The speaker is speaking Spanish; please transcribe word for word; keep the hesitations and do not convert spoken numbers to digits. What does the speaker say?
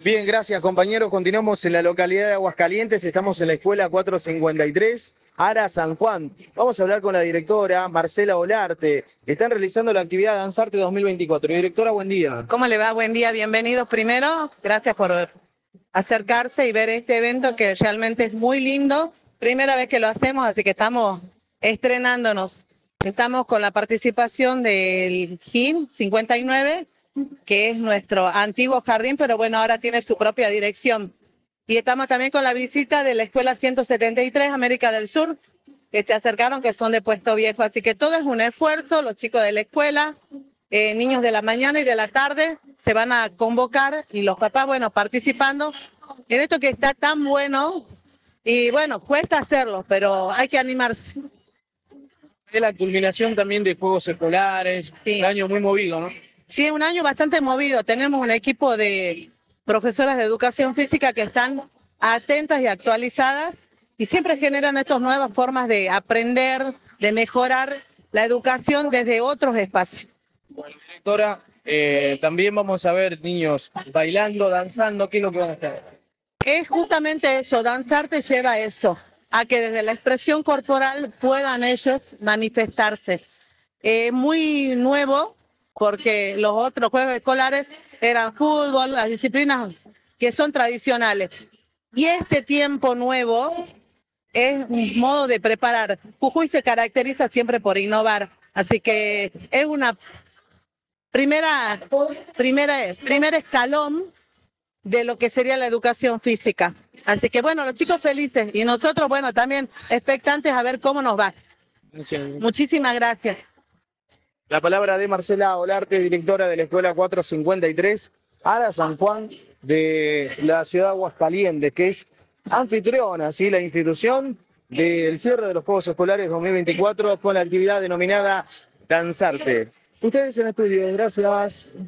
Bien, gracias compañeros. Continuamos en la localidad de Aguascalientes. Estamos en la escuela cuatrocientos cincuenta y tres, Ara San Juan. Vamos a hablar con la directora Marcela Olarte. Están realizando la actividad Danzarte dos mil veinticuatro. Directora, buen día. ¿Cómo le va? Buen día, bienvenidos primero. Gracias por acercarse y ver este evento que realmente es muy lindo. Primera vez que lo hacemos, así que estamos estrenándonos. Estamos con la participación del G I M cincuenta y nueve, que es nuestro antiguo jardín, pero bueno, ahora tiene su propia dirección. Y estamos también con la visita de la Escuela ciento setenta y tres, América del Sur, que se acercaron, que son de Puesto Viejo. Así que todo es un esfuerzo, los chicos de la escuela, eh, niños de la mañana y de la tarde, se van a convocar y los papás, bueno, participando en esto que está tan bueno. Y bueno, cuesta hacerlo, pero hay que animarse. Es la culminación también de Juegos Escolares, Sí. un año muy movido, ¿no? Sí, un año bastante movido. Tenemos un equipo de profesoras de educación física que están atentas y actualizadas y siempre generan estas nuevas formas de aprender, de mejorar la educación desde otros espacios. Bueno, directora, eh, también vamos a ver niños bailando, danzando. ¿Qué es lo que van a hacer? Es justamente eso, danzar te lleva a eso, a que desde la expresión corporal puedan ellos manifestarse. Es muy nuevo porque los otros juegos escolares eran fútbol, las disciplinas que son tradicionales. Y este tiempo nuevo es un modo de preparar. Jujuy se caracteriza siempre por innovar, así que es una primera, primera, primer escalón de lo que sería la educación física. Así que bueno, los chicos felices y nosotros, bueno, también expectantes a ver cómo nos va. Gracias. Muchísimas gracias. La palabra de Marcela Olarte, directora de la escuela cuatrocientos cincuenta y tres, Ara San Juan, de la ciudad de Aguascalientes, que es anfitriona, ¿sí? La institución del cierre de los Juegos Escolares dos mil veinticuatro con la actividad denominada Danzarte. Ustedes en estudio, gracias.